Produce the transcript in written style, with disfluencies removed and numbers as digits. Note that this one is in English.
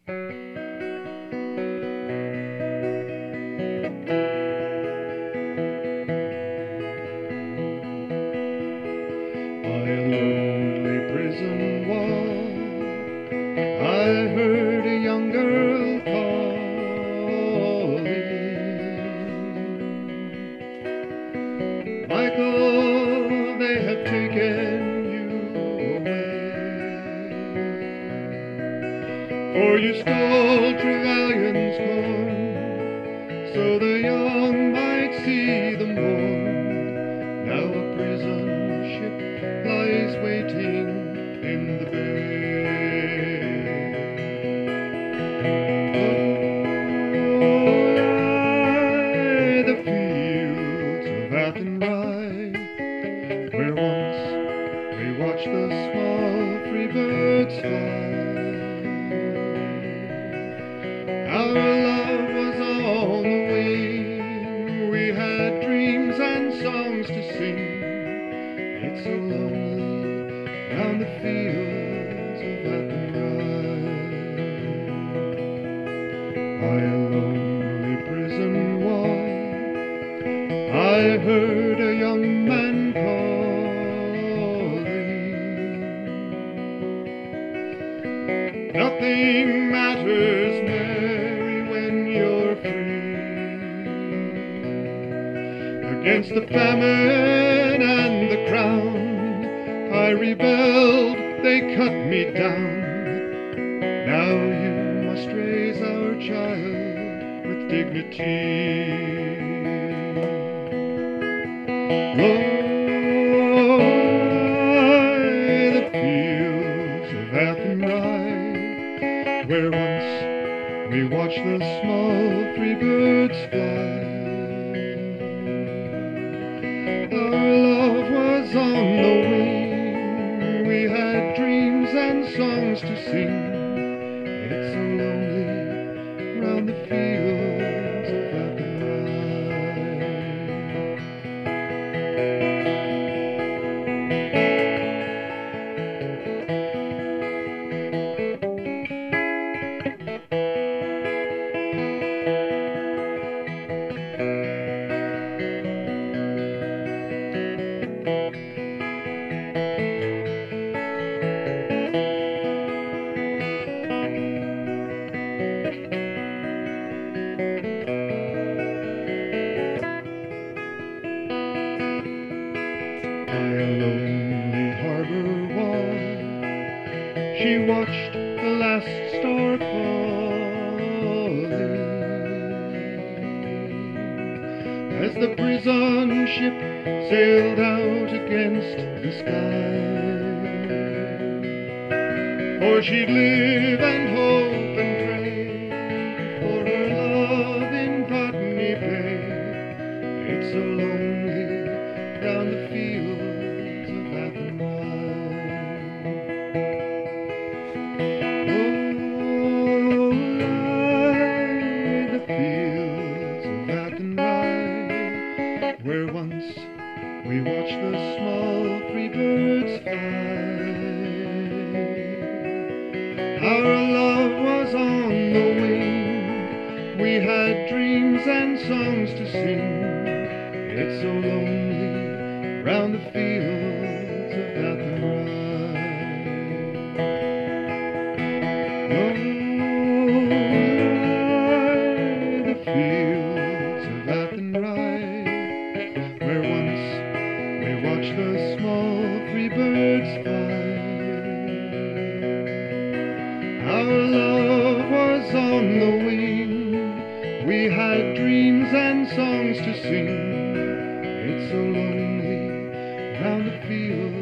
By a lonely prison wall, I heard a young girl calling. Michael, they have taken you away, for you stole Trevelyan's corn, so the young might see the morn. Now a prison ship lies waiting in the bay. Oh, the fields of Athenry, where once we watched the small free birds fly. Our love was on the wing, we had dreams and songs to sing. It's so lonely round the fields of Athenry. By a lonely prison wall, I heard a young man calling. Nothing matters, Mary, when you're free. Against the famine and the crown, I rebelled, they cut me down. Now you must raise our child with dignity. Oh, the fields of Athenry, where once we watched the small free birds fly. Our love was on the wing, we had dreams and songs to sing. It's so lonely round the fields of Athenry. By a lonely harbor wall, she watched the last star falling, as the prison ship sailed out against the sky. For she'd live and hope and pray for her love in Botany Bay. It's so lonely round the fields of Athenry. Oh, lie the fields of Athenry, where once we watched the small free birds fly. Our love was on the wing, we had dreams and songs to sing. It's so lonely round the fields of Athenry. Oh, the fields of Athenry, where once we watched the small free birds fly. Our love was on the wing, we had dreams and songs to sing. It's so lonely round the fields